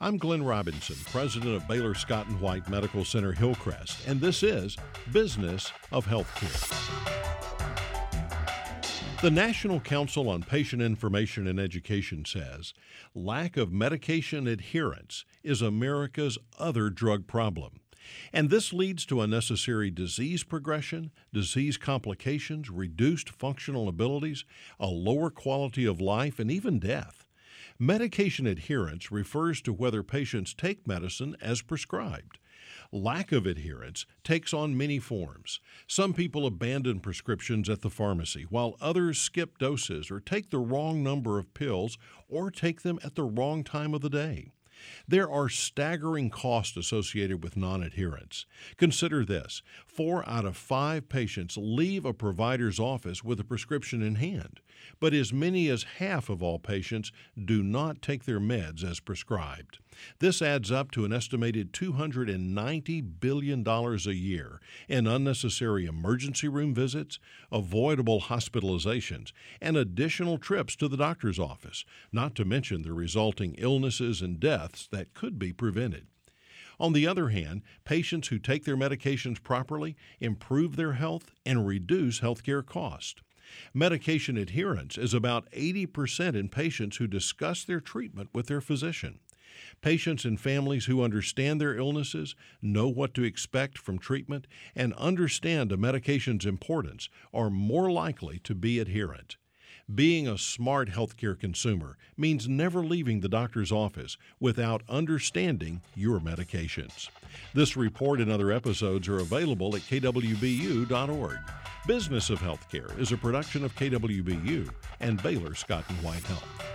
I'm Glenn Robinson, president of Baylor Scott & White Medical Center Hillcrest, and this is Business of Healthcare. The National Council on Patient Information and Education says lack of medication adherence is America's other drug problem. And this leads to unnecessary disease progression, disease complications, reduced functional abilities, a lower quality of life, and even death. Medication adherence refers to whether patients take medicine as prescribed. Lack of adherence takes on many forms. Some people abandon prescriptions at the pharmacy, while others skip doses or take the wrong number of pills or take them at the wrong time of the day. There are staggering costs associated with non-adherence. Consider this: 4 out of 5 patients leave a provider's office with a prescription in hand, but as many as half of all patients do not take their meds as prescribed. This adds up to an estimated $290 billion a year in unnecessary emergency room visits, avoidable hospitalizations, and additional trips to the doctor's office, not to mention the resulting illnesses and deaths that could be prevented. On the other hand, patients who take their medications properly improve their health and reduce healthcare costs. Medication adherence is about 80% in patients who discuss their treatment with their physician. Patients and families who understand their illnesses, know what to expect from treatment, and understand a medication's importance are more likely to be adherent. Being a smart healthcare consumer means never leaving the doctor's office without understanding your medications. This report and other episodes are available at kwbu.org. Business of Healthcare is a production of KWBU and Baylor Scott & White Health.